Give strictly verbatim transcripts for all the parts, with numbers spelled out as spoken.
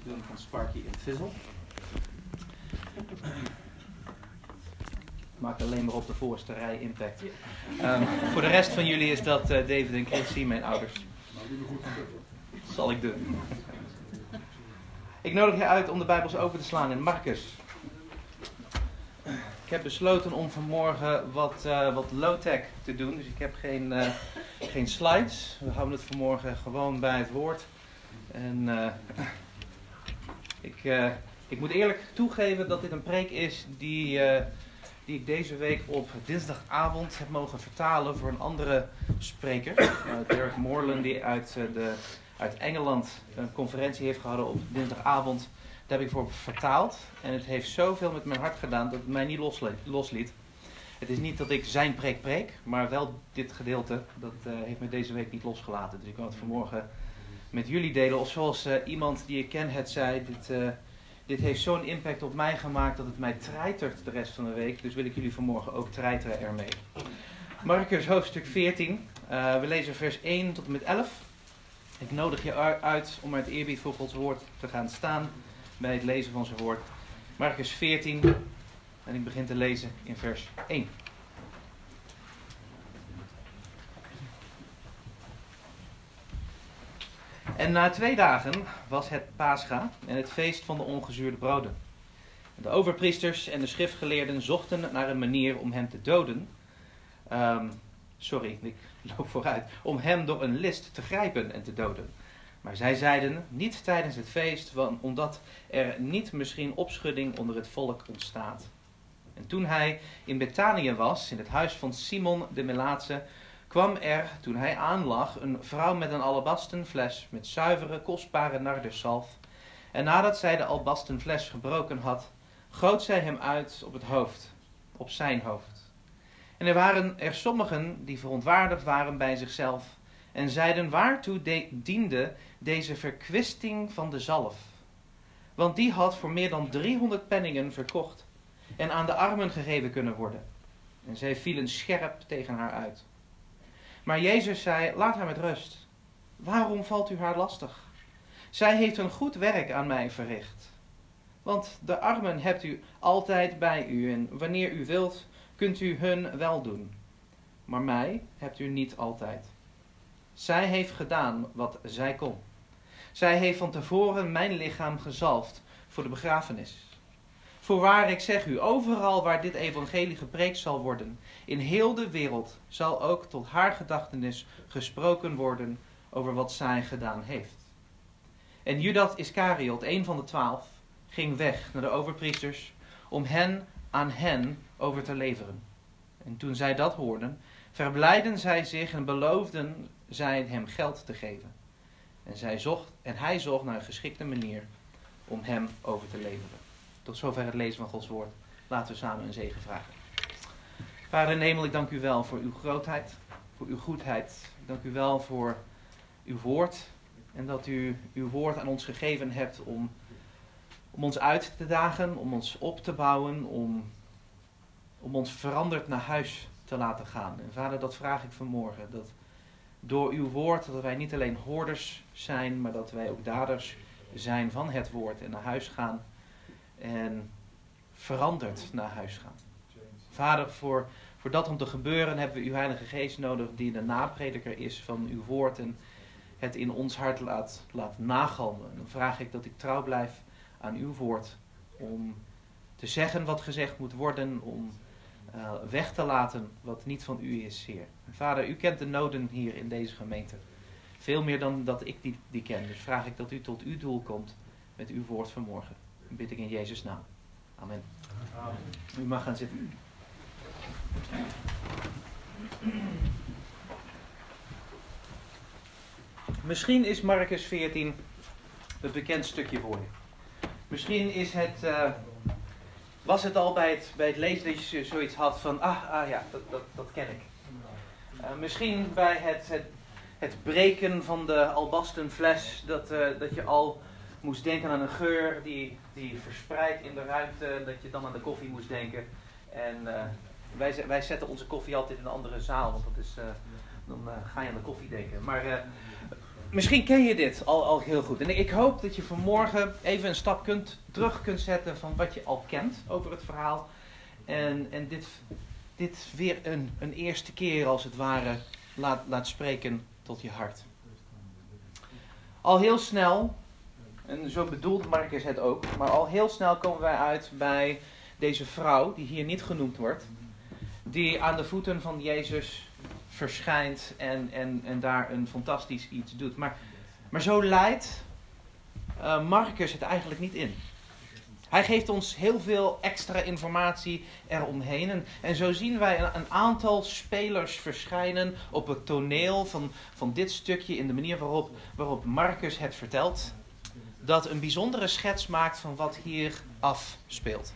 doen van Sparky en Fizzle. Maakt alleen maar op de voorste rij impact. Um, voor de rest van jullie is dat uh, David en Chrissy, mijn ouders. Dat zal ik doen. Ik nodig je uit om de Bijbels open te slaan in Marcus. Ik heb besloten om vanmorgen wat, uh, wat low-tech te doen. Dus ik heb geen, uh, geen slides. We houden het vanmorgen gewoon bij het woord. En uh, ik, uh, ik moet eerlijk toegeven dat dit een preek is die, uh, die ik deze week op dinsdagavond heb mogen vertalen voor een andere spreker. Uh, Derek Morland, die uit, uh, de, uit Engeland een conferentie heeft gehouden op dinsdagavond. Daar heb ik voor vertaald. En het heeft zoveel met mijn hart gedaan dat het mij niet losliet. losliet. Het is niet dat ik zijn preek preek, maar wel dit gedeelte. Dat uh, heeft me deze week niet losgelaten. Dus ik wil het vanmorgen met jullie delen. Of zoals uh, iemand die ik ken het zei. Dit, uh, dit heeft zo'n impact op mij gemaakt dat het mij treitert de rest van de week. Dus wil ik jullie vanmorgen ook treiteren ermee. Marcus hoofdstuk veertien. Uh, we lezen vers één tot en met elf. Ik nodig je uit om uit eerbied voor Gods woord te gaan staan bij het lezen van zijn woord. Marcus veertien. En ik begin te lezen in vers één. En na twee dagen was het Pascha en het feest van de ongezuurde broden. De overpriesters en de schriftgeleerden zochten naar een manier om hem te doden. Um, sorry, ik loop vooruit. Om hem door een list te grijpen en te doden. Maar zij zeiden, niet tijdens het feest, want omdat er niet misschien opschudding onder het volk ontstaat. En toen hij in Betanië was, in het huis van Simon de Melaatse, kwam er, toen hij aanlag, een vrouw met een alabasten fles met zuivere, kostbare narduszalf. En nadat zij de alabasten fles gebroken had, goot zij hem uit op het hoofd, op zijn hoofd. En er waren er sommigen die verontwaardigd waren bij zichzelf en zeiden, waartoe de- diende deze verkwisting van de zalf? Want die had voor meer dan driehonderd penningen verkocht en aan de armen gegeven kunnen worden. En zij vielen scherp tegen haar uit. Maar Jezus zei, laat haar met rust. Waarom valt u haar lastig? Zij heeft een goed werk aan mij verricht. Want de armen hebt u altijd bij u en wanneer u wilt, kunt u hun wel doen. Maar mij hebt u niet altijd. Zij heeft gedaan wat zij kon. Zij heeft van tevoren mijn lichaam gezalfd voor de begrafenis. Voorwaar, ik zeg u, overal waar dit evangelie gepreekt zal worden, in heel de wereld zal ook tot haar gedachtenis gesproken worden over wat zij gedaan heeft. En Judas Iscariot, een van de twaalf, ging weg naar de overpriesters om hen aan hen over te leveren. En toen zij dat hoorden, verblijden zij zich en beloofden zij hem geld te geven. En, zij zocht, en hij zocht naar een geschikte manier om hem over te leveren. Tot zover het lezen van Gods woord. Laten we samen een zegen vragen. Vader in de hemel, ik dank u wel voor uw grootheid, voor uw goedheid. Ik dank u wel voor uw woord. En dat u uw woord aan ons gegeven hebt om, om ons uit te dagen, om ons op te bouwen, om, om ons veranderd naar huis te laten gaan. En vader, dat vraag ik vanmorgen. Dat door uw woord, dat wij niet alleen hoorders zijn, maar dat wij ook daders zijn van het woord en naar huis gaan. En veranderd naar huis gaan. Vader, voor, voor dat om te gebeuren hebben we uw Heilige Geest nodig, die de naprediker is van uw woord en het in ons hart laat, laat nagalmen. Dan vraag ik dat ik trouw blijf aan uw woord om te zeggen wat gezegd moet worden, om uh, weg te laten wat niet van u is, Heer. En Vader, u kent de noden hier in deze gemeente. Veel meer dan dat ik die, die ken. Dus vraag ik dat u tot uw doel komt met uw woord vanmorgen. Dat bid ik in Jezus' naam. Amen. Amen. U mag gaan zitten. Misschien is Marcus veertien een bekend stukje voor je. Misschien is het, uh, was het al bij het, bij het lezen dat je zoiets had van, ah, ah ja, dat, dat, dat ken ik. Uh, misschien bij het, het, het breken van de albasten fles, dat, uh, dat je al moest denken aan een geur die, die verspreidt in de ruimte, dat je dan aan de koffie moest denken. En uh, wij, wij zetten onze koffie altijd in een andere zaal, want dat is, uh, dan uh, ga je aan de koffie denken. Maar uh, misschien ken je dit al, al heel goed. En ik hoop dat je vanmorgen even een stap kunt, terug kunt zetten van wat je al kent over het verhaal. En, en dit, dit weer een, een eerste keer als het ware laat, laat spreken tot je hart. Al heel snel, en zo bedoelt Marcus het ook, maar al heel snel komen wij uit bij deze vrouw, die hier niet genoemd wordt, die aan de voeten van Jezus verschijnt en, en, en daar een fantastisch iets doet. Maar, maar zo leidt uh, Marcus het eigenlijk niet in. Hij geeft ons heel veel extra informatie eromheen. En, en zo zien wij een, een aantal spelers verschijnen op het toneel van, van dit stukje in de manier waarop, waarop Marcus het vertelt. Dat een bijzondere schets maakt van wat hier afspeelt.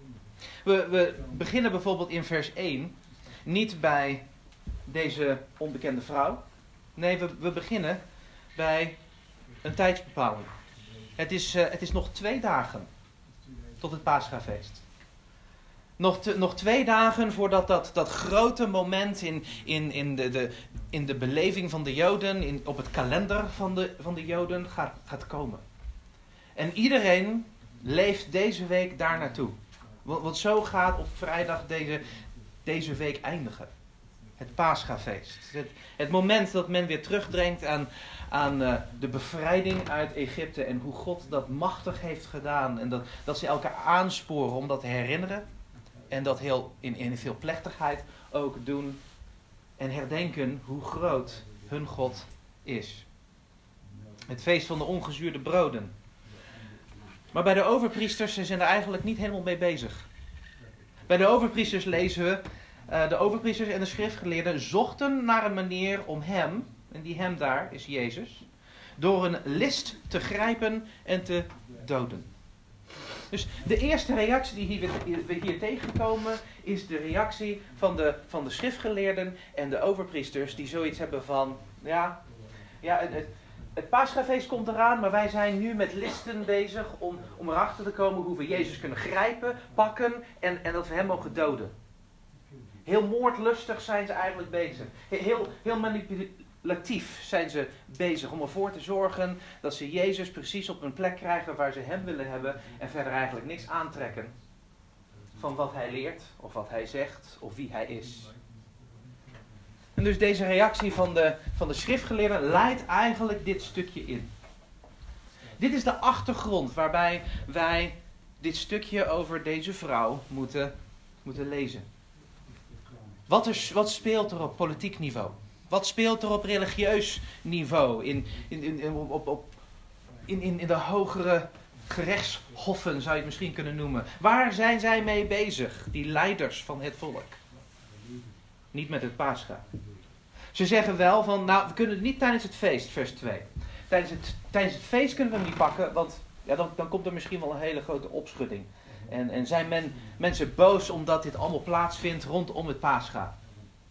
We, we beginnen bijvoorbeeld in vers één. Niet bij deze onbekende vrouw. Nee, we, we beginnen bij een tijdsbepaling. Het is, uh, het is nog twee dagen tot het Paschafeest. Nog, te, nog twee dagen voordat dat, dat grote moment in, in, in, de, de, in de beleving van de Joden, in, op het kalender van de, van de Joden gaat, gaat komen. En iedereen leeft deze week daar naartoe. Want, want zo gaat op vrijdag deze, deze week eindigen. Het Paschafeest. Het, het moment dat men weer terugdenkt aan, aan uh, de bevrijding uit Egypte. En hoe God dat machtig heeft gedaan. En dat, dat ze elkaar aansporen om dat te herinneren. En dat heel, in, in veel plechtigheid ook doen. En herdenken hoe groot hun God is. Het feest van de ongezuurde broden. Maar bij de overpriesters zijn er eigenlijk niet helemaal mee bezig. Bij de overpriesters lezen we... Uh, de overpriesters en de schriftgeleerden zochten naar een manier om hem, en die hem daar is Jezus, door een list te grijpen en te doden. Dus de eerste reactie die we hier tegenkomen is de reactie van de, van de schriftgeleerden en de overpriesters die zoiets hebben van, ja, ja het, het, het Paschafeest komt eraan, maar wij zijn nu met listen bezig om, om erachter te komen hoe we Jezus kunnen grijpen, pakken en, en dat we hem mogen doden. Heel moordlustig zijn ze eigenlijk bezig. Heel, heel manipulatief zijn ze bezig om ervoor te zorgen dat ze Jezus precies op een plek krijgen waar ze hem willen hebben en verder eigenlijk niks aantrekken van wat hij leert of wat hij zegt of wie hij is. En dus deze reactie van de, van de schriftgeleerden leidt eigenlijk dit stukje in. Dit is de achtergrond waarbij wij dit stukje over deze vrouw moeten, moeten lezen. Wat, is, wat speelt er op politiek niveau? Wat speelt er op religieus niveau? In, in, in, op, op, in, in, in de hogere gerechtshoffen zou je het misschien kunnen noemen. Waar zijn zij mee bezig, die leiders van het volk? Niet met het Pascha. Ze zeggen wel van, nou we kunnen het niet tijdens het feest, vers twee. Tijdens het, tijdens het feest kunnen we hem niet pakken, want ja, dan, dan komt er misschien wel een hele grote opschudding. En, en zijn men, mensen boos omdat dit allemaal plaatsvindt rondom het Pascha.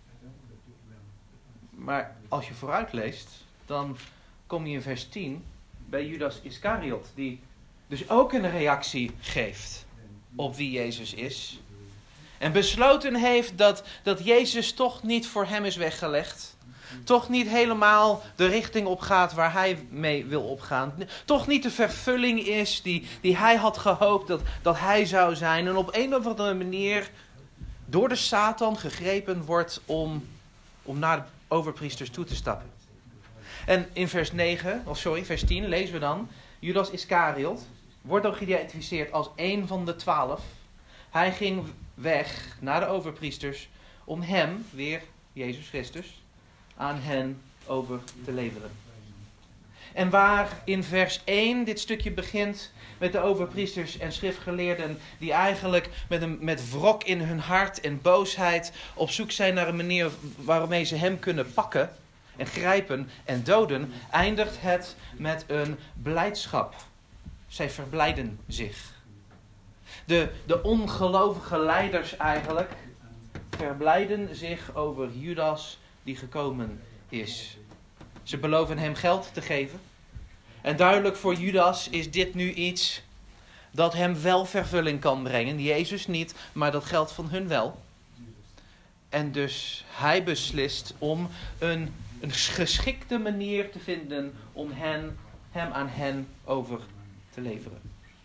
Maar als je vooruit leest, dan kom je in vers tien bij Judas Iscariot. Die dus ook een reactie geeft op wie Jezus is. En besloten heeft dat, dat Jezus toch niet voor hem is weggelegd. Toch niet helemaal de richting opgaat waar hij mee wil opgaan. Toch niet de vervulling is die, die hij had gehoopt dat, dat hij zou zijn. En op een of andere manier door de Satan gegrepen wordt om, om naar de overpriesters toe te stappen. En in vers negen, of sorry, vers tien lezen we dan. Judas Iscariot wordt ook geïdentificeerd als een van de twaalf. Hij ging weg naar de overpriesters om hem, weer Jezus Christus, aan hen over te leveren. En waar in vers één dit stukje begint met de overpriesters en schriftgeleerden die eigenlijk met, een, met wrok in hun hart en boosheid op zoek zijn naar een manier waarmee ze hem kunnen pakken en grijpen en doden, eindigt het met een blijdschap. Zij verblijden zich. De, de ongelovige leiders eigenlijk verblijden zich over Judas die gekomen is. Ze beloven hem geld te geven. En duidelijk voor Judas is dit nu iets dat hem wel vervulling kan brengen. Jezus niet, maar dat geld van hun wel. En dus hij beslist om een een geschikte manier te vinden om hen, hem aan hen over te leveren.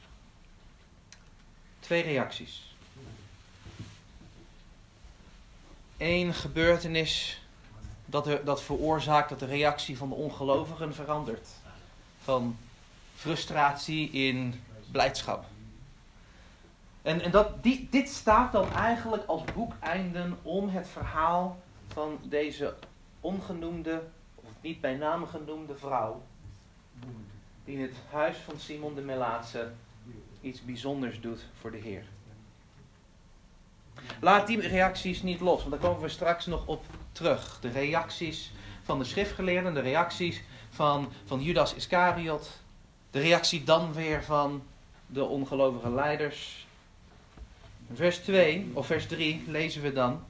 Twee reacties. Eén gebeurtenis dat, er, dat veroorzaakt dat de reactie van de ongelovigen verandert. Van frustratie in blijdschap. En, en dat, die, dit staat dan eigenlijk als boekeinden om het verhaal van deze ongenoemde, of niet bij naam genoemde vrouw, die in het huis van Simon de Melaatse iets bijzonders doet voor de Heer. Laat die reacties niet los, want daar komen we straks nog op terug. De reacties van de schriftgeleerden, de reacties van, van Judas Iscariot, de reactie dan weer van de ongelovige leiders. In vers twee, of vers drie, lezen we dan.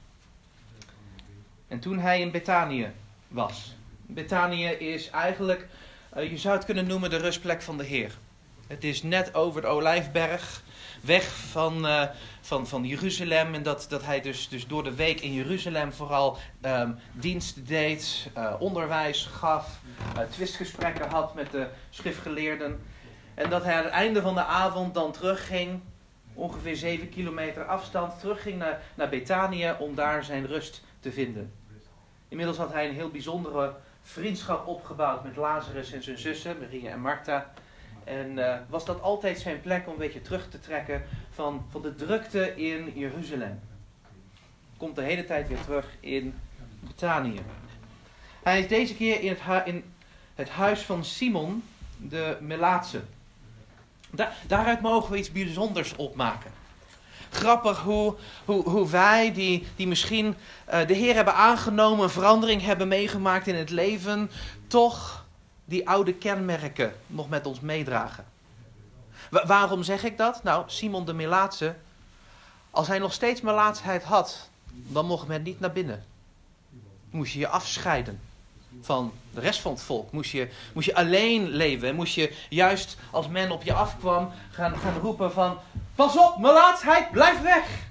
En toen hij in Betanië was. Betanië is eigenlijk, uh, je zou het kunnen noemen, de rustplek van de Heer. Het is net over de Olijfberg, weg van, uh, van, van Jeruzalem. En dat, dat hij dus, dus door de week in Jeruzalem vooral um, dienst deed, uh, onderwijs gaf, uh, twistgesprekken had met de schriftgeleerden. En dat hij aan het einde van de avond dan terugging, ongeveer zeven kilometer afstand, terugging naar, naar Betanië om daar zijn rust te vinden. Inmiddels had hij een heel bijzondere vriendschap opgebouwd met Lazarus en zijn zussen, Maria en Martha. En uh, was dat altijd zijn plek om een beetje terug te trekken van, van de drukte in Jeruzalem. Komt de hele tijd weer terug in Betanië. Hij is deze keer in het, hu- in het huis van Simon de Melaatse. Da- daaruit mogen we iets bijzonders opmaken. Grappig hoe, hoe, hoe wij die, die misschien uh, de Heer hebben aangenomen, een verandering hebben meegemaakt in het leven, toch die oude kenmerken nog met ons meedragen. Wa- waarom zeg ik dat? Nou, Simon de Melaatse, als hij nog steeds melaatsheid had, dan mocht men niet naar binnen. Moest je je afscheiden van de rest van het volk. Moest je, moest je alleen leven. En moest je juist als men op je afkwam gaan, gaan roepen van, pas op, melaatsheid, blijf weg.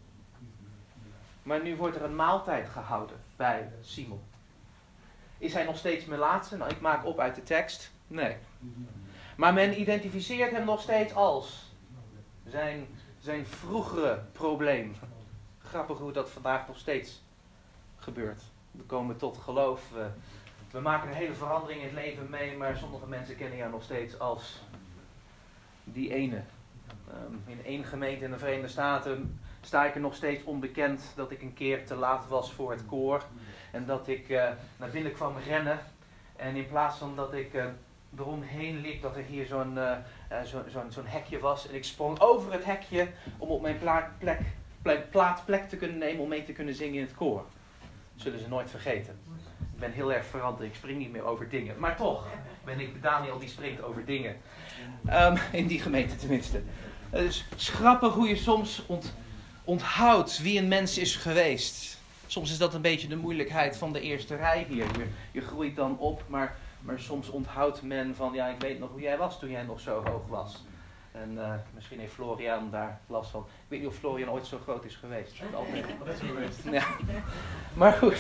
Maar nu wordt er een maaltijd gehouden bij Simon. Is hij nog steeds melaatse? Nou, ik maak op uit de tekst. Nee. Maar men identificeert hem nog steeds als zijn, zijn vroegere probleem. Grappig hoe dat vandaag nog steeds gebeurt. We komen tot geloof. We, we maken een hele verandering in het leven mee, maar sommige mensen kennen jou nog steeds als die ene. Um, in één gemeente in de Verenigde Staten sta ik er nog steeds onbekend dat ik een keer te laat was voor het koor. En dat ik uh, naar binnen kwam rennen. En in plaats van dat ik uh, eromheen liep, dat er hier zo'n, uh, uh, zo, zo'n, zo'n hekje was. En ik sprong over het hekje om op mijn pla- plek, plek, plaats plek te kunnen nemen om mee te kunnen zingen in het koor. Zullen ze nooit vergeten. Ik ben heel erg veranderd. Ik spring niet meer over dingen. Maar toch ben ik Daniel die springt over dingen. Um, in die gemeente tenminste. Het is grappig hoe je soms ont, onthoudt wie een mens is geweest. Soms is dat een beetje de moeilijkheid van de eerste rij hier. Je, je groeit dan op, maar, maar soms onthoudt men van, ja, ik weet nog hoe jij was toen jij nog zo hoog was. En uh, misschien heeft Florian daar last van. Ik weet niet of Florian ooit zo groot is geweest. Altijd. Ja. Maar goed.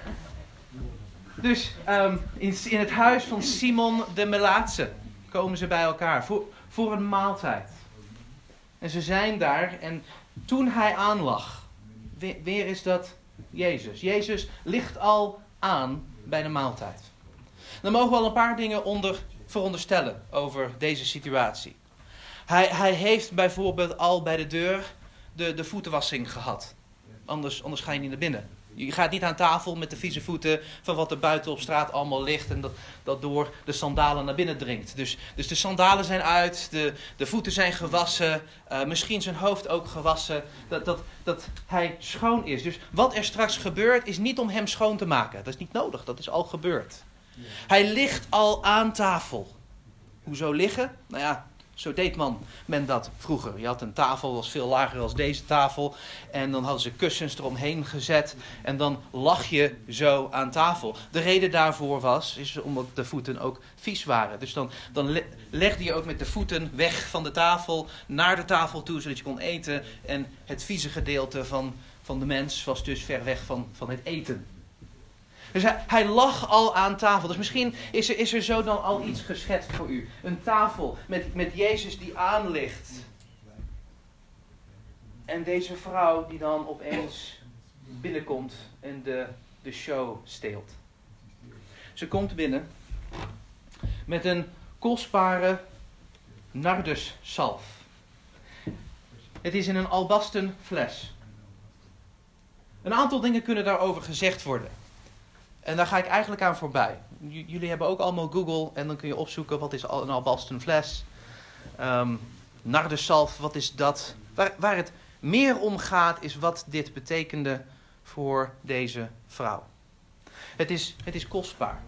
Dus um, in, in het huis van Simon de Melaatse komen ze bij elkaar voor, voor een maaltijd. En ze zijn daar en toen hij aanlag, weer, weer is dat Jezus. Jezus ligt al aan bij de maaltijd. Dan mogen we al een paar dingen onder veronderstellen over deze situatie. Hij, hij heeft bijvoorbeeld al bij de deur de, de voetenwassing gehad. Anders, anders ga je niet naar binnen. Je gaat niet aan tafel met de vieze voeten van wat er buiten op straat allemaal ligt en dat, dat door de sandalen naar binnen dringt. Dus, dus de sandalen zijn uit, de, de voeten zijn gewassen, uh, misschien zijn hoofd ook gewassen, dat, dat, dat hij schoon is. Dus wat er straks gebeurt is niet om hem schoon te maken. Dat is niet nodig, dat is al gebeurd. Ja. Hij ligt al aan tafel. Hoezo liggen? Nou ja, zo deed man, men dat vroeger. Je had een tafel, dat was veel lager dan deze tafel. En dan hadden ze kussens eromheen gezet. En dan lag je zo aan tafel. De reden daarvoor was, is omdat de voeten ook vies waren. Dus dan, dan legde je ook met de voeten weg van de tafel naar de tafel toe, zodat je kon eten. En het vieze gedeelte van, van de mens was dus ver weg van, van het eten. Dus hij, hij lag al aan tafel. Dus misschien is er, is er zo dan al iets geschetst voor u. Een tafel met, met Jezus die aanligt. En deze vrouw die dan opeens binnenkomt en de, de show steelt. Ze komt binnen met een kostbare narduszalf. Het is in een albasten fles. Een aantal dingen kunnen daarover gezegd worden. En daar ga ik eigenlijk aan voorbij. J- jullie hebben ook allemaal Google en dan kun je opzoeken wat is een albasten fles. Um, narduszalf, wat is dat? Waar, waar het meer om gaat is wat dit betekende voor deze vrouw. Het is, het is kostbaar.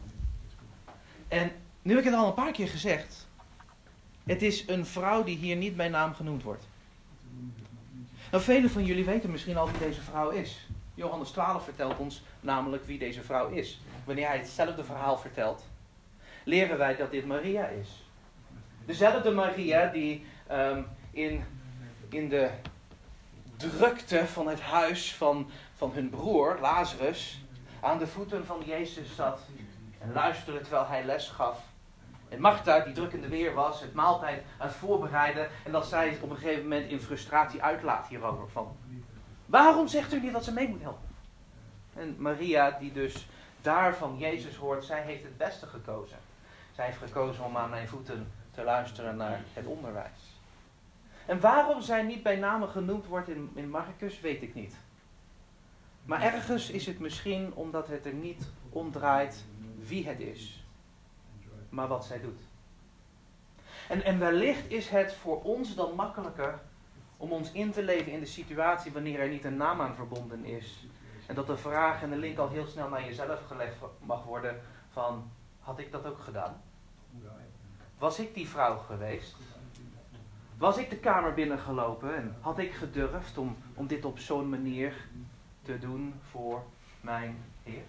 En nu heb ik het al een paar keer gezegd. Het is een vrouw die hier niet bij naam genoemd wordt. Nou, velen van jullie weten misschien al wie deze vrouw is. Johannes twaalf vertelt ons namelijk wie deze vrouw is. Wanneer hij hetzelfde verhaal vertelt, leren wij dat dit Maria is. Dezelfde Maria die um, in, in de drukte van het huis van, van hun broer, Lazarus, aan de voeten van Jezus zat en luisterde terwijl hij les gaf. En Martha, die druk in de weer was, het maaltijd aan het voorbereiden. En dat zij op een gegeven moment in frustratie uitlaat hierover. Van, waarom zegt u niet dat ze mee moet helpen? En Maria, die dus daar van Jezus hoort, zij heeft het beste gekozen. Zij heeft gekozen om aan mijn voeten te luisteren naar het onderwijs. En waarom zij niet bij name genoemd wordt in, in Marcus, weet ik niet. Maar ergens is het misschien omdat het er niet om draait wie het is, maar wat zij doet. En, en wellicht is het voor ons dan makkelijker om ons in te leven in de situatie wanneer er niet een naam aan verbonden is. En dat de vraag en de link al heel snel naar jezelf gelegd mag worden van, had ik dat ook gedaan? Was ik die vrouw geweest? Was ik de kamer binnengelopen en had ik gedurfd om, om dit op zo'n manier te doen voor mijn Heer?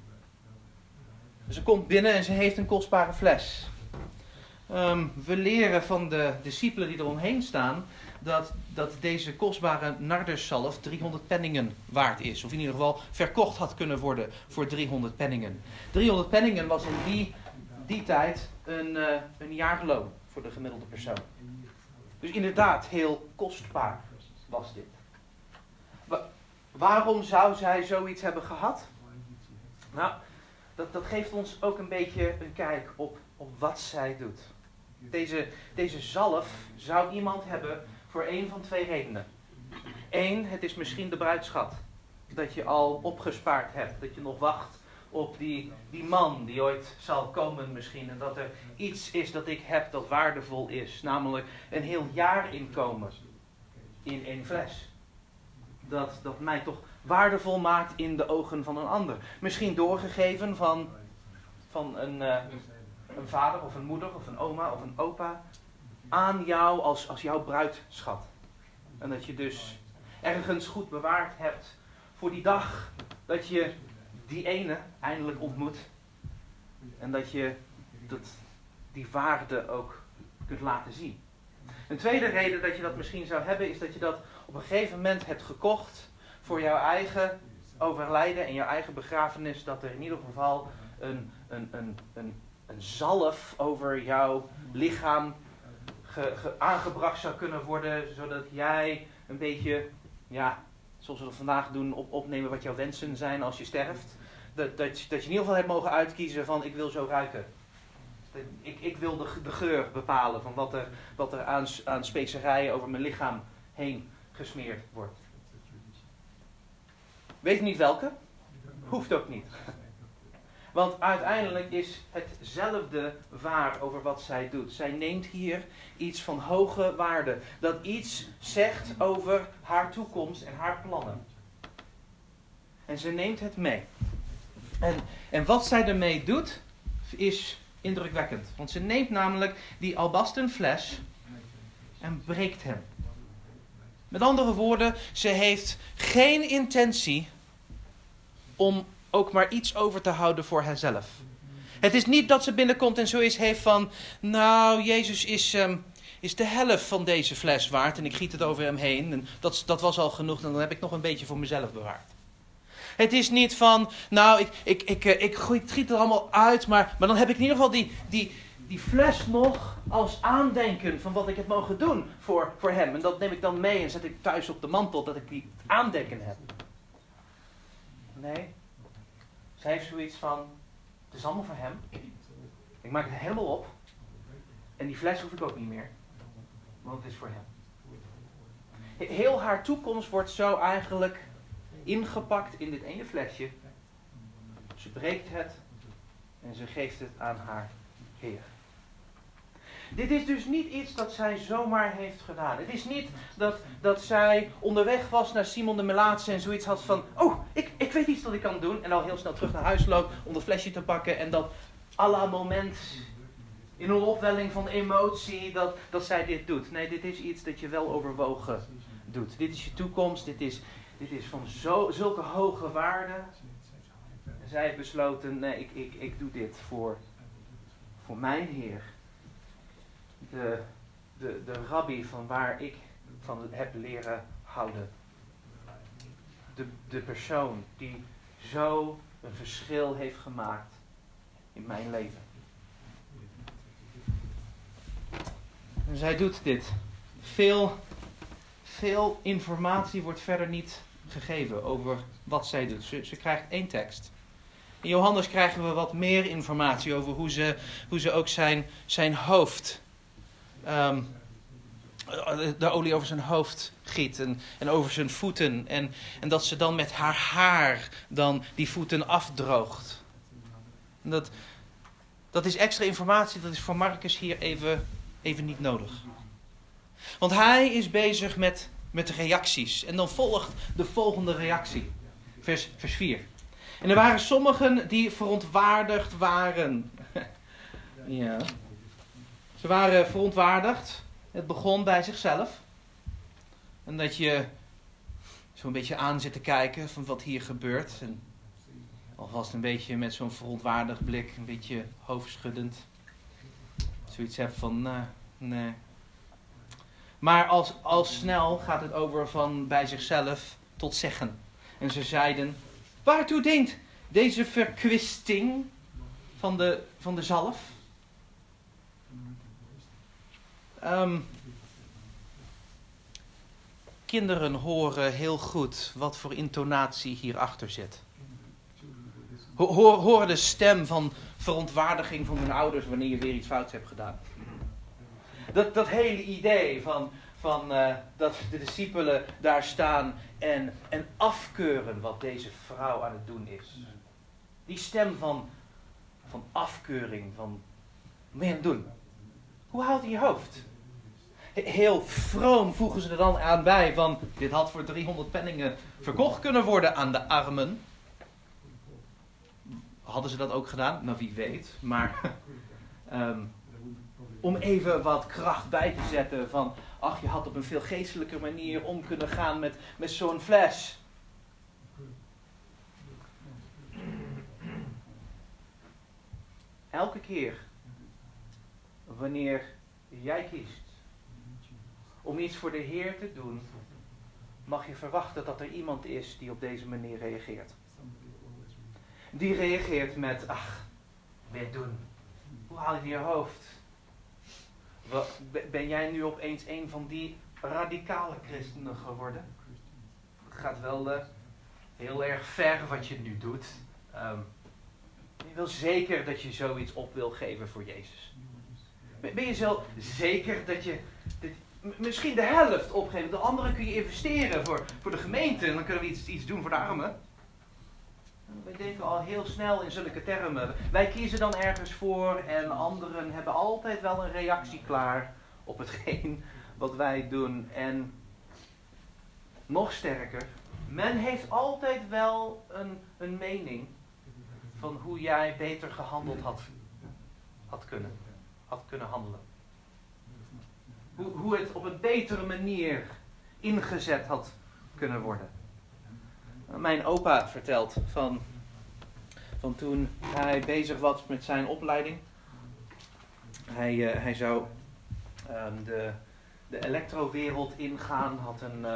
Ze komt binnen en ze heeft een kostbare fles. Um, we leren van de discipelen die eromheen staan dat, dat deze kostbare narduszalf driehonderd penningen waard is. Of in ieder geval verkocht had kunnen worden voor driehonderd penningen. driehonderd penningen was in die, die tijd een, uh, een jaarloon voor de gemiddelde persoon. Dus inderdaad heel kostbaar was dit. Wa- waarom zou zij zoiets hebben gehad? Nou, dat, dat geeft ons ook een beetje een kijk op, op wat zij doet. Deze, deze zalf zou iemand hebben voor één van twee redenen. Eén, het is misschien de bruidschat. Dat je al opgespaard hebt. Dat je nog wacht op die, die man die ooit zal komen misschien. En dat er iets is dat ik heb dat waardevol is. Namelijk een heel jaarinkomen in één fles. Dat, dat mij toch waardevol maakt in de ogen van een ander. Misschien doorgegeven van, van een, uh, een vader of een moeder of een oma of een opa aan jou als, als jouw bruidschat. En dat je dus ergens goed bewaard hebt voor die dag dat je die ene eindelijk ontmoet. En dat je dat, die waarde ook kunt laten zien. Een tweede reden dat je dat misschien zou hebben is dat je dat op een gegeven moment hebt gekocht voor jouw eigen overlijden en jouw eigen begrafenis. Dat er in ieder geval een, een, een, een, een zalf over jouw lichaam ge, ge, aangebracht zou kunnen worden. Zodat jij een beetje, ja, zoals we dat vandaag doen, op, opnemen wat jouw wensen zijn als je sterft. Dat, dat, dat je in ieder geval hebt mogen uitkiezen van ik wil zo ruiken. Ik, ik wil de, de geur bepalen van wat er, wat er aan, aan specerijen over mijn lichaam heen gesmeerd wordt. Weet je niet welke? Hoeft ook niet. Want uiteindelijk is hetzelfde waar over wat zij doet. Zij neemt hier iets van hoge waarde. Dat iets zegt over haar toekomst en haar plannen. En ze neemt het mee. En, en wat zij ermee doet is indrukwekkend. Want ze neemt namelijk die albasten fles en breekt hem. Met andere woorden, ze heeft geen intentie om ook maar iets over te houden voor haarzelf. Het is niet dat ze binnenkomt en zoiets heeft van, nou, Jezus is, um, is de helft van deze fles waard en ik giet het over hem heen. En dat, dat was al genoeg en dan heb ik nog een beetje voor mezelf bewaard. Het is niet van, nou, ik, ik, ik, ik, ik giet het er allemaal uit, maar, maar dan heb ik in ieder geval die, die, die fles nog als aandenken van wat ik heb mogen doen voor, voor hem. En dat neem ik dan mee en zet ik thuis op de mantel, dat ik die aandenken heb. Nee, zij heeft zoiets van, het is allemaal voor hem. Ik maak het helemaal op. En die fles hoef ik ook niet meer, want het is voor hem. Heel haar toekomst wordt zo eigenlijk ingepakt in dit ene flesje. Ze breekt het en ze geeft het aan haar Heer. Dit is dus niet iets dat zij zomaar heeft gedaan. Het is niet dat, dat zij onderweg was naar Simon de Melaatse en zoiets had van, oh, ik, ik weet iets dat ik kan doen. En al heel snel terug naar huis loopt om dat flesje te pakken en dat à la moment in een opwelling van emotie dat, dat zij dit doet. Nee, dit is iets dat je wel overwogen doet. Dit is je toekomst, dit is, dit is van zo, zulke hoge waarde. En zij heeft besloten, nee, ik, ik, ik doe dit voor, voor mijn Heer. De, de, de rabbi van waar ik van heb leren houden. De, de persoon die zo een verschil heeft gemaakt in mijn leven. En zij doet dit. Veel, veel informatie wordt verder niet gegeven over wat zij doet. Ze, ze krijgt één tekst. In Johannes krijgen we wat meer informatie over hoe ze, hoe ze ook zijn, zijn hoofd, um, de olie over zijn hoofd giet en, en over zijn voeten. En, en dat ze dan met haar haar dan die voeten afdroogt. En dat, dat is extra informatie, dat is voor Marcus hier even, even niet nodig. Want hij is bezig met, met de reacties. En dan volgt de volgende reactie. Vers, vers vier. En er waren sommigen die verontwaardigd waren. Ja. Ze waren verontwaardigd. Het begon bij zichzelf. En dat je zo'n beetje aan zit te kijken van wat hier gebeurt. En alvast een beetje met zo'n verontwaardigd blik, een beetje hoofdschuddend. Zoiets hebt van, nee, nee. Maar als, al snel gaat het over van bij zichzelf tot zeggen. En ze zeiden, waartoe dient deze verkwisting van de, van de zalf? Um, kinderen horen heel goed wat voor intonatie hierachter zit. Hoor, horen de stem van verontwaardiging van hun ouders wanneer je weer iets fouts hebt gedaan. Dat, dat hele idee van, van uh, dat de discipelen daar staan en, en afkeuren wat deze vrouw aan het doen is. Die stem van, van afkeuring, van wat ben je aan het doen? Hoe houdt hij je hoofd? Heel vroom voegen ze er dan aan bij van dit had voor driehonderd penningen verkocht kunnen worden aan de armen. Hadden ze dat ook gedaan? Nou, wie weet. Maar um, om even wat kracht bij te zetten van ach, je had op een veel geestelijke manier om kunnen gaan met, met zo'n fles. Elke keer wanneer jij kiest om iets voor de Heer te doen, mag je verwachten dat er iemand is die op deze manier reageert. Die reageert met, ach, weer doen. Hoe haal je het in je hoofd? Wat, ben jij nu opeens een van die radicale christenen geworden? Het gaat wel uh, heel erg ver wat je nu doet. Um, je wil zeker dat je zoiets op wil geven voor Jezus. Ben je zo zeker dat je dat, misschien de helft opgeeft? De andere kun je investeren voor, voor de gemeente. En dan kunnen we iets, iets doen voor de armen. Wij denken al heel snel in zulke termen. Wij kiezen dan ergens voor en anderen hebben altijd wel een reactie klaar op hetgeen wat wij doen. En nog sterker, men heeft altijd wel een, een mening van hoe jij beter gehandeld had, had, kunnen, had kunnen handelen. Hoe, hoe het op een betere manier ingezet had kunnen worden. Mijn opa vertelt van, van toen hij bezig was met zijn opleiding. Hij, uh, hij zou um, de, de elektrowereld ingaan, had een, uh,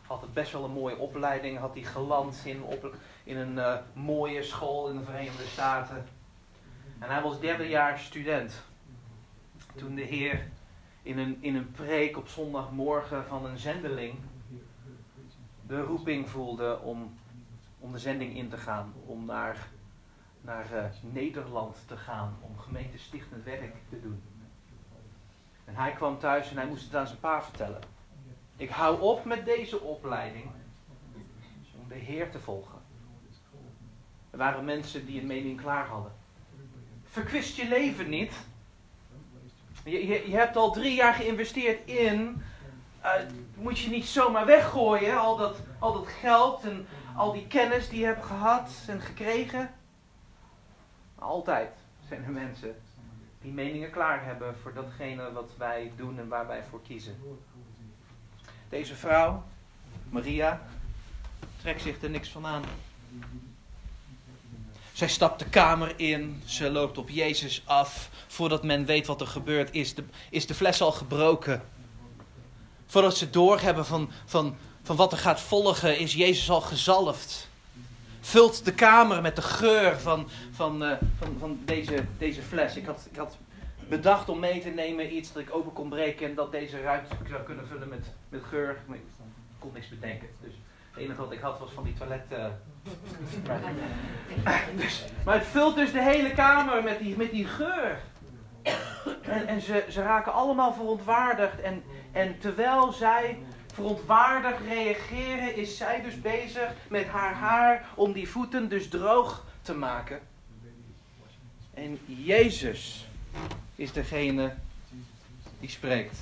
had het best wel een mooie opleiding, had hij geland in, op, in een uh, mooie school in de Verenigde Staten. En hij was derdejaars student. Toen de Heer in een, in een preek op zondagmorgen van een zendeling de roeping voelde om, om de zending in te gaan. Om naar, naar uh, Nederland te gaan, om gemeentestichtend werk te doen. En hij kwam thuis en hij moest het aan zijn pa vertellen. Ik hou op met deze opleiding om de Heer te volgen. Er waren mensen die een mening klaar hadden. Verkwist je leven niet. Je, je, je hebt al drie jaar geïnvesteerd in. Uh, moet je niet zomaar weggooien. Al dat, al dat geld en al die kennis die je hebt gehad en gekregen. Altijd zijn er mensen die meningen klaar hebben voor datgene wat wij doen en waar wij voor kiezen. Deze vrouw, Maria, trekt zich er niks van aan. Zij stapt de kamer in, ze loopt op Jezus af. Voordat men weet wat er gebeurt, is de, is de fles al gebroken. Voordat ze doorhebben van, van, van wat er gaat volgen, is Jezus al gezalfd. Vult de kamer met de geur van, van, uh, van, van deze, deze fles. Ik had, ik had bedacht om mee te nemen iets dat ik open kon breken en dat deze ruimte zou kunnen vullen met, met geur. Maar ik kon niks bedenken. Dus het enige wat ik had was van die toilet. Uh, dus, maar het vult dus de hele kamer met die, met die geur. En, en ze, ze raken allemaal verontwaardigd. En, en terwijl zij verontwaardigd reageren, is zij dus bezig met haar haar om die voeten dus droog te maken. En Jezus is degene die spreekt.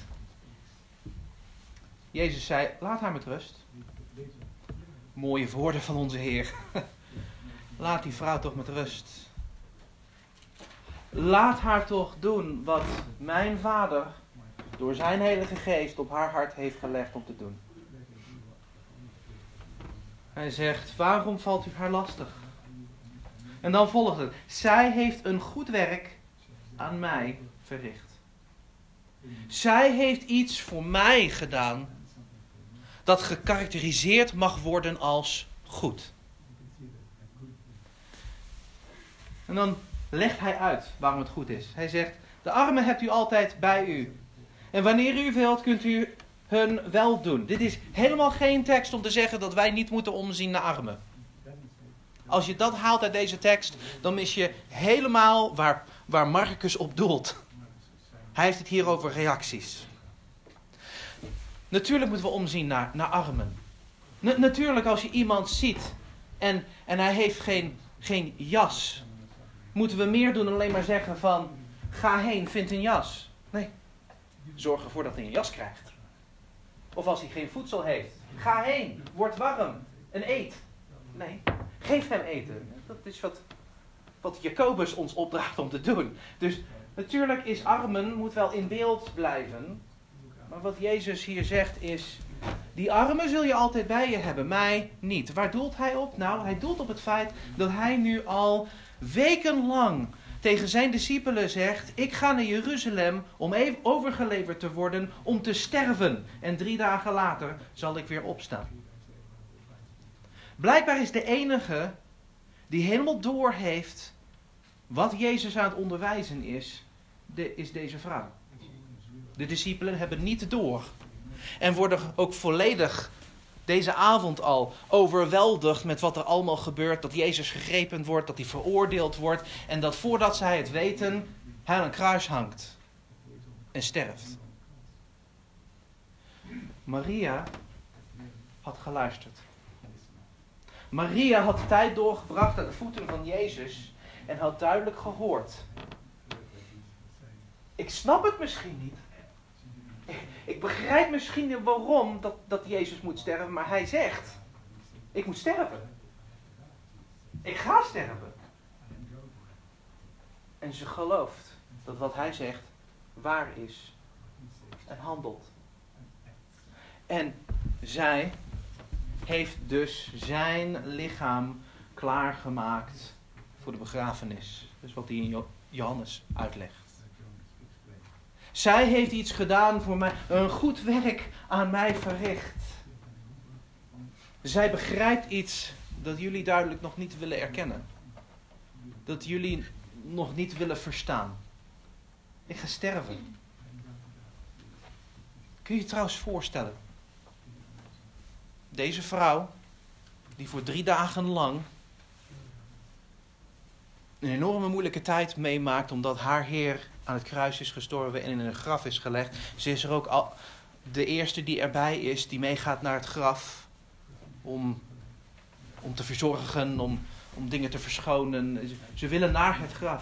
Jezus zei, laat haar met rust. Mooie woorden van onze Heer. Laat die vrouw toch met rust. Laat haar toch doen wat mijn Vader door zijn Heilige Geest op haar hart heeft gelegd om te doen. Hij zegt, waarom valt u haar lastig? En dan volgt het. Zij heeft een goed werk aan mij verricht. Zij heeft iets voor mij gedaan dat gekarakteriseerd mag worden als goed. En dan legt hij uit waarom het goed is. Hij zegt, de armen hebt u altijd bij u. En wanneer u wilt, kunt u hun wel doen. Dit is helemaal geen tekst om te zeggen dat wij niet moeten omzien naar armen. Als je dat haalt uit deze tekst, dan mis je helemaal waar, waar Marcus op doelt. Hij heeft het hier over reacties. Natuurlijk moeten we omzien naar, naar armen. N- natuurlijk als je iemand ziet en, en hij heeft geen, geen jas, moeten we meer doen dan alleen maar zeggen van, ga heen, vind een jas. Nee, zorg ervoor dat hij een jas krijgt. Of als hij geen voedsel heeft, ga heen, word warm en eet. Nee, geef hem eten. Dat is wat, wat Jacobus ons opdraagt om te doen. Dus natuurlijk is armen, moet wel in beeld blijven. Maar wat Jezus hier zegt is, die armen zul je altijd bij je hebben, mij niet. Waar doelt hij op? Nou, hij doelt op het feit dat hij nu al wekenlang tegen zijn discipelen zegt, ik ga naar Jeruzalem om even overgeleverd te worden, om te sterven. En drie dagen later zal ik weer opstaan. Blijkbaar is de enige die helemaal doorheeft wat Jezus aan het onderwijzen is, de, is deze vrouw. De discipelen hebben niet door. En worden ook volledig deze avond al overweldigd met wat er allemaal gebeurt. Dat Jezus gegrepen wordt, dat hij veroordeeld wordt. En dat voordat zij het weten, hij aan een kruis hangt. En sterft. Maria had geluisterd. Maria had tijd doorgebracht aan de voeten van Jezus. En had duidelijk gehoord. Ik snap het misschien niet. Ik begrijp misschien niet waarom dat, dat Jezus moet sterven, maar hij zegt, ik moet sterven. Ik ga sterven. En ze gelooft dat wat hij zegt waar is en handelt. En zij heeft dus zijn lichaam klaargemaakt voor de begrafenis. Dat is wat hij in Johannes uitlegt. Zij heeft iets gedaan voor mij, een goed werk aan mij verricht. Zij begrijpt iets dat jullie duidelijk nog niet willen erkennen. Dat jullie nog niet willen verstaan. Ik ga sterven. Kun je je trouwens voorstellen? Deze vrouw, die voor drie dagen lang een enorme moeilijke tijd meemaakt, omdat haar Heer aan het kruis is gestorven en in een graf is gelegd. Ze is er ook al de eerste die erbij is, die meegaat naar het graf om, om te verzorgen, om, om dingen te verschonen. Ze, ze willen naar het graf.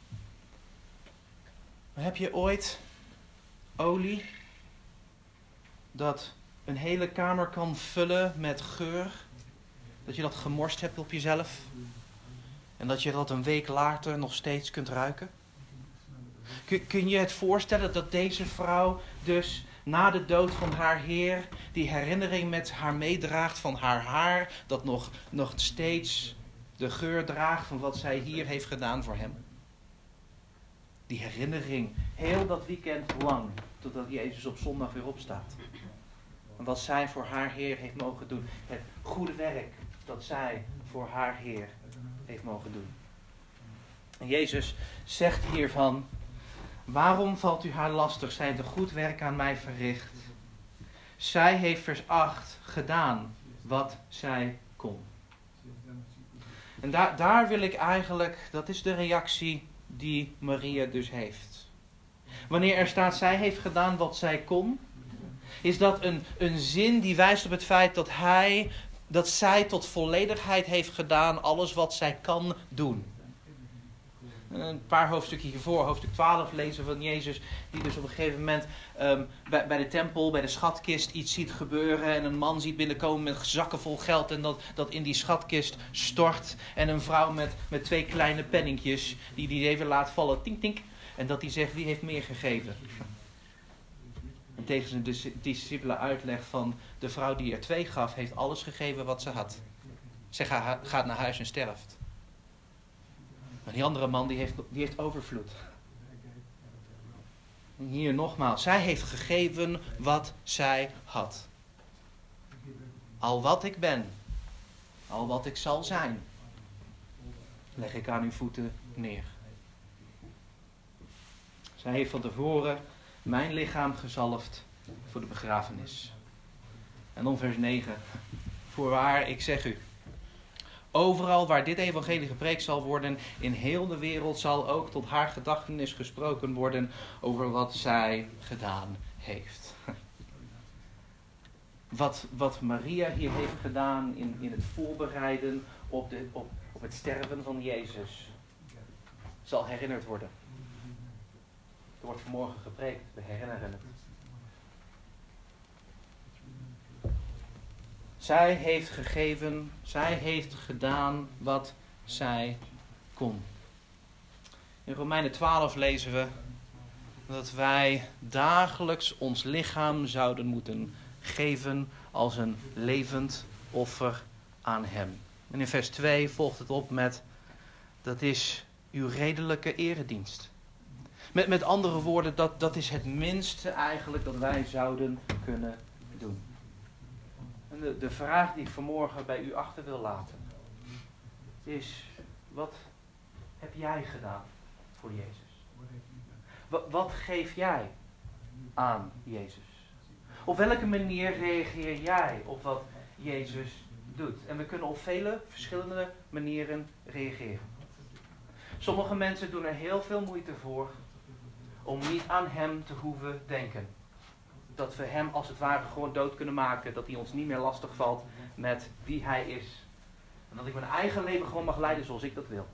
Maar heb je ooit olie dat een hele kamer kan vullen met geur? Dat je dat gemorst hebt op jezelf? En dat je dat een week later nog steeds kunt ruiken? Kun, kun je het voorstellen dat deze vrouw dus na de dood van haar Heer die herinnering met haar meedraagt van haar haar, dat nog, nog steeds de geur draagt van wat zij hier heeft gedaan voor hem? Die herinnering, heel dat weekend lang, totdat Jezus op zondag weer opstaat. En wat zij voor haar Heer heeft mogen doen. Het goede werk dat zij voor haar Heer heeft mogen doen. En Jezus zegt hiervan: waarom valt u haar lastig? Zij heeft een goed werk aan mij verricht. Zij heeft vers acht gedaan wat zij kon. En daar, daar wil ik eigenlijk, dat is de reactie die Maria dus heeft. Wanneer er staat, zij heeft gedaan wat zij kon, is dat een, een zin die wijst op het feit dat hij, dat zij tot volledigheid heeft gedaan alles wat zij kan doen. Een paar hoofdstukken hiervoor, hoofdstuk twaalf, lezen van Jezus, die dus op een gegeven moment um, bij, bij de tempel, bij de schatkist iets ziet gebeuren en een man ziet binnenkomen met zakken vol geld en dat, dat in die schatkist stort. En een vrouw met, met twee kleine penninkjes, die die even laat vallen, tink tink, en dat die zegt, wie heeft meer gegeven? En tegen zijn dis- discipelen uitlegt van, de vrouw die er twee gaf, heeft alles gegeven wat ze had. Zij ga, gaat naar huis en sterft. Maar die andere man die heeft, die heeft overvloed. En hier nogmaals, zij heeft gegeven wat zij had. Al wat ik ben, al wat ik zal zijn, leg ik aan uw voeten neer. Zij heeft van tevoren mijn lichaam gezalfd voor de begrafenis. En dan vers negen. Voorwaar, ik zeg u, overal waar dit evangelie gepreekt zal worden, in heel de wereld zal ook tot haar gedachtenis gesproken worden over wat zij gedaan heeft. Wat, wat Maria hier heeft gedaan in, in het voorbereiden op, de, op, op het sterven van Jezus, zal herinnerd worden. Er wordt vanmorgen gepreekt, we herinneren het. Zij heeft gegeven, zij heeft gedaan wat zij kon. In Romeinen twaalf lezen we dat wij dagelijks ons lichaam zouden moeten geven als een levend offer aan hem. En in vers twee volgt het op met, dat is uw redelijke eredienst. Met, met andere woorden, dat, dat is het minste eigenlijk dat wij zouden kunnen doen. En de, de vraag die ik vanmorgen bij u achter wil laten is, wat heb jij gedaan voor Jezus? Wat, wat geef jij aan Jezus? Op welke manier reageer jij op wat Jezus doet? En we kunnen op vele verschillende manieren reageren. Sommige mensen doen er heel veel moeite voor om niet aan hem te hoeven denken. Dat we hem als het ware gewoon dood kunnen maken. Dat hij ons niet meer lastig valt met wie hij is. En dat ik mijn eigen leven gewoon mag leiden zoals ik dat wil.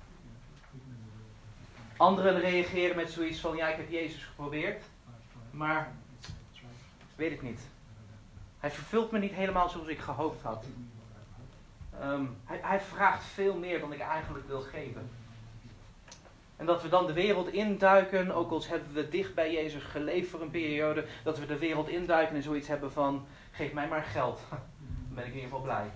Anderen reageren met zoiets van, ja, ik heb Jezus geprobeerd, maar ik weet het niet. Hij vervult me niet helemaal zoals ik gehoopt had. Um, hij, hij vraagt veel meer dan ik eigenlijk wil geven. En dat we dan de wereld induiken, ook al hebben we dicht bij Jezus geleefd voor een periode, dat we de wereld induiken en zoiets hebben van, geef mij maar geld. Dan ben ik in ieder geval blij.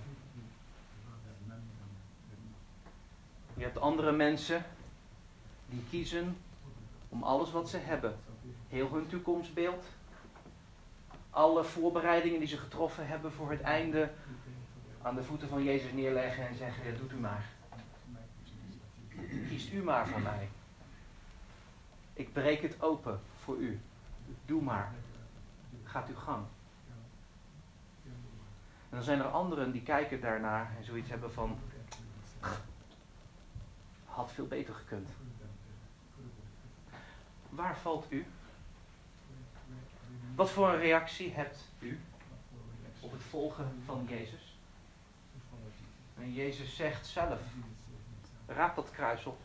Je hebt andere mensen die kiezen om alles wat ze hebben, heel hun toekomstbeeld, alle voorbereidingen die ze getroffen hebben voor het einde, aan de voeten van Jezus neerleggen en zeggen, ja, doet u maar. Kiest u maar voor mij. Ik breek het open voor u. Doe maar. Gaat uw gang. En dan zijn er anderen die kijken daarnaar en zoiets hebben van, had veel beter gekund. Waar valt u? Wat voor een reactie hebt u op het volgen van Jezus? En Jezus zegt zelf, raap dat kruis op.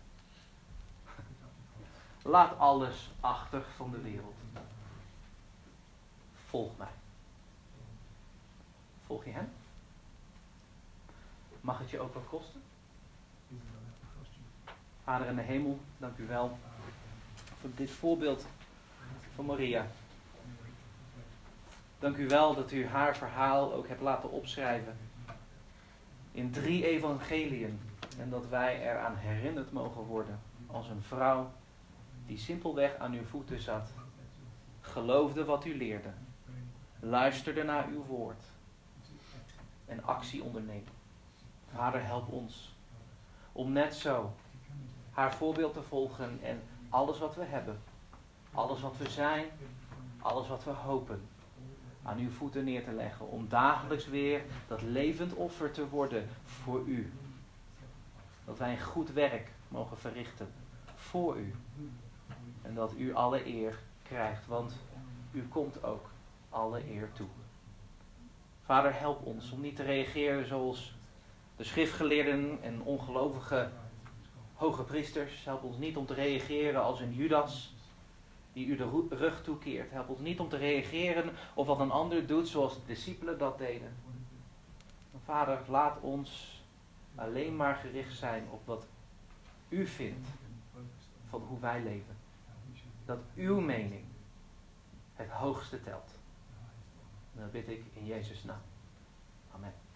Laat alles achter van de wereld. Volg mij. Volg je hem? Mag het je ook wat kosten? Vader in de hemel, dank u wel voor dit voorbeeld van Maria. Dank u wel dat u haar verhaal ook hebt laten opschrijven in drie evangeliën. En dat wij eraan herinnerd mogen worden als een vrouw die simpelweg aan uw voeten zat. Geloofde wat u leerde. Luisterde naar uw woord. En actie ondernemen. Vader, help ons om net zo haar voorbeeld te volgen en alles wat we hebben, alles wat we zijn, alles wat we hopen, aan uw voeten neer te leggen. Om dagelijks weer dat levend offer te worden voor u. Dat wij een goed werk mogen verrichten voor u. En dat u alle eer krijgt, want u komt ook alle eer toe. Vader, help ons om niet te reageren zoals de schriftgeleerden en ongelovige hoge priesters. Help ons niet om te reageren als een Judas die u de rug toekeert. Help ons niet om te reageren op wat een ander doet zoals de discipelen dat deden. Vader, laat ons alleen maar gericht zijn op wat u vindt van hoe wij leven. Dat uw mening het hoogste telt. En dat bid ik in Jezus' naam. Amen.